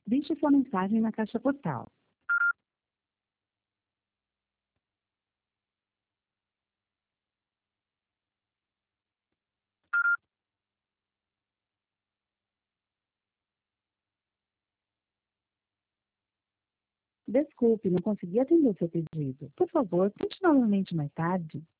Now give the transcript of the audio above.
Deixe sua mensagem na caixa postal. Desculpe, não consegui atender o seu pedido. Por favor, tente novamente mais tarde.